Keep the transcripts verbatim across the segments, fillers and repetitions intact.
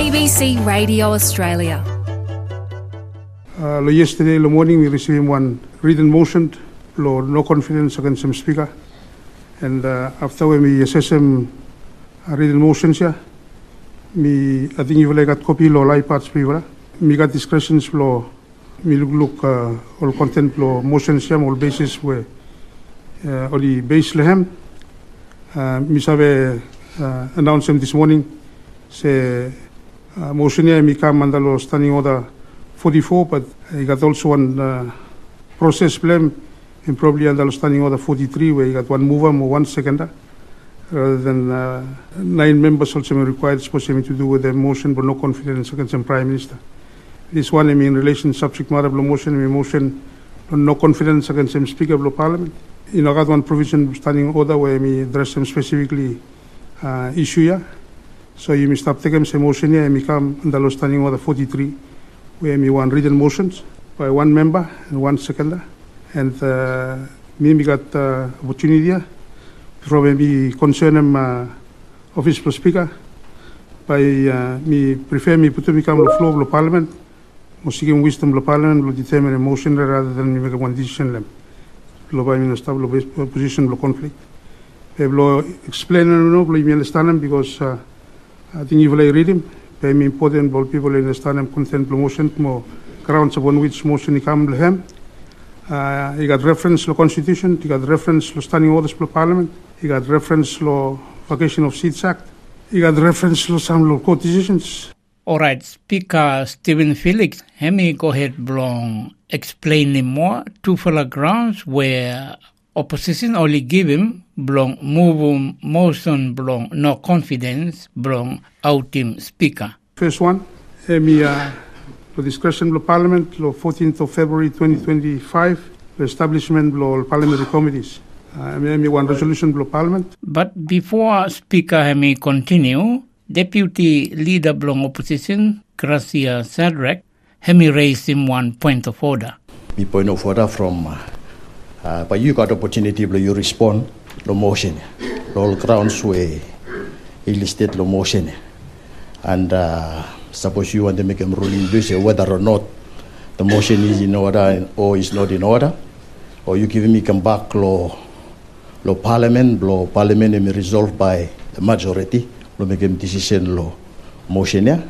A B C Radio Australia. Uh, yesterday in the morning we received one written motion, lo no confidence against some speaker, and uh, after when we assess him uh, written motions here, me I think you will got copy lo live parts people, me got discussions lo me look look uh, all content lo motions here all basis where uh, all the base lehem, uh, me have uh, announced him this morning, say uh, motion here me come under lo standing order forty-four, but he got also one uh, process blame and probably understanding order forty-three, where you got one mover or one seconder, rather than uh, nine members also required supposed to do with the motion, but no confidence against the Prime Minister. This one, I mean, in relation to subject matter of the motion, I mean, motion, no confidence against the Speaker of the Parliament. You know, I got one provision standing order where I mean, address them specifically uh, issue here. So you may stop taking some motion here and become under standing order forty-three. We have one written motions by one member and one seconder, and uh, me we got uh, opportunity here from maybe concern him uh, office for speaker by uh, me prefer me put to become the floor of the parliament, or seeking wisdom of the parliament will determine a motion rather than me make one decision them. Lo by me stable position lo conflict. They will explain and no, me understand them because uh, I think you will read him. Very important for people understand and content promotion more grounds upon which motion he come to him. Uh, he got reference to the Constitution, he got reference to standing orders for Parliament, he got reference to Vacation of Seats Act, he got reference to some law court decisions. All right, Speaker Stephen Felix, let me go ahead and explain more two full grounds where opposition only give him belong move motion belong no confidence belong out him speaker. First one, me uh, the discussion of the Parliament, the fourteenth of February twenty twenty-five, the establishment of parliamentary committees. Uh, me one resolution of the Parliament. But before Speaker let me continue, Deputy Leader belong opposition, Gracia Sadrak, let me raise him one point of order. Me point of order from uh, Uh, but you got opportunity to you respond the motion, all grounds where he listed the motion, and uh, suppose you want to make a ruling this whether or not the motion is in order or is not in order, or you give me come back law, law parliament, law parliament may resolve by the majority, law make a decision law motion yeah.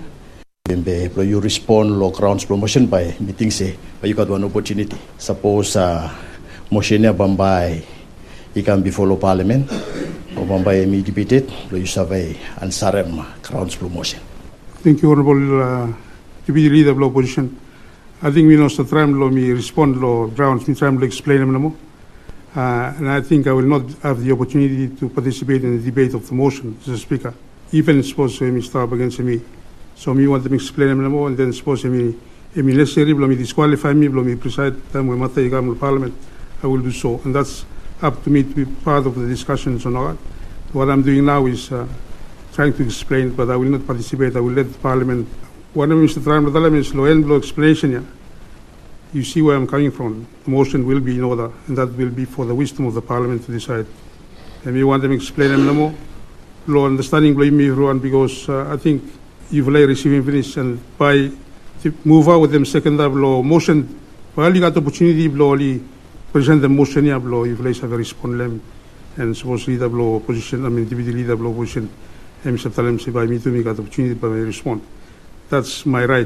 You respond law grounds promotion by meeting say, but you got one opportunity. Suppose. Uh, Motion ya Bambai, he can be follow Parliament, or Bambai me debated, you survey and Sarem grounds promotion. Thank you, Honourable uh, Deputy Leader of the Opposition. I think we know the time law me respond law grounds, me try to explain them no more. Uh, and I think I will not have the opportunity to participate in the debate of the motion as a speaker, even suppose to me start against me. So me want them explain them no more, and then suppose me, me necessary, me disqualify me, me preside time when matter you come to Parliament. I will do so, and that's up to me to be part of the discussions or not. What I'm doing now is uh, trying to explain, but I will not participate. I will let the Parliament. One of Mister Trump is low end blow explanation. Yeah. You see where I'm coming from. The motion will be in order, and that will be for the wisdom of the Parliament to decide. And we want them to explain them no more. Law understanding blame me everyone because uh, I think you've already receiving finish, and by to move out with them second law motion, well you got the opportunity blow only. Present the motion here, blow, if they have a respond them, and supposedly the blow position, I mean, deputy leader blow position, and Mister Talem say by me to me got the opportunity, but I respond. That's my right.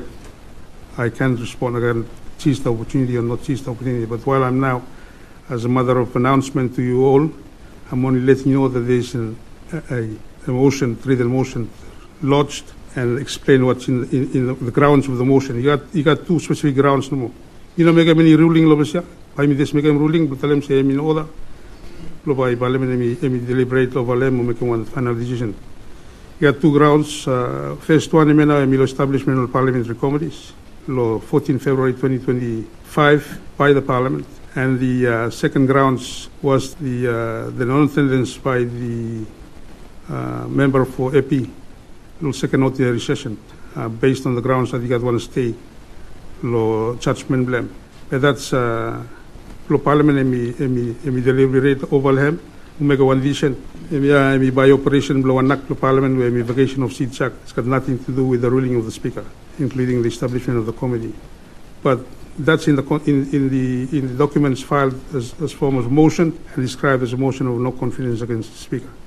I can't respond. I can seize the opportunity or not seize the opportunity. But while I'm now, as a matter of announcement to you all, I'm only letting you know that there's an, a, a motion, written motion, lodged, and explain what's in, in, in the grounds of the motion. You got, you got two specific grounds no more. You know, make a many ruling, Lobesia. I mean, this make a ruling, but tell them say, I mean, order. By Parliament, I mean, deliberate over them or making one final decision. You got two grounds. Uh, first one, I mean, I mean, establishment of parliamentary committees. Law fourteenth February twenty twenty-five by the Parliament. And the uh, second grounds was the uh, the non-attendance by the uh, member for E P, the second ordinary session, uh, based on the grounds that he got one stay, law judgment blame. But that's uh, law Parliament and me and me and me deliberate over him Omega one vision. Emi by operation below anak to Parliament where vacation of seat chuck. It's got nothing to do with the ruling of the Speaker, including the establishment of the committee. But that's in the in, in the in the documents filed as, as form of motion and described as a motion of no confidence against the Speaker.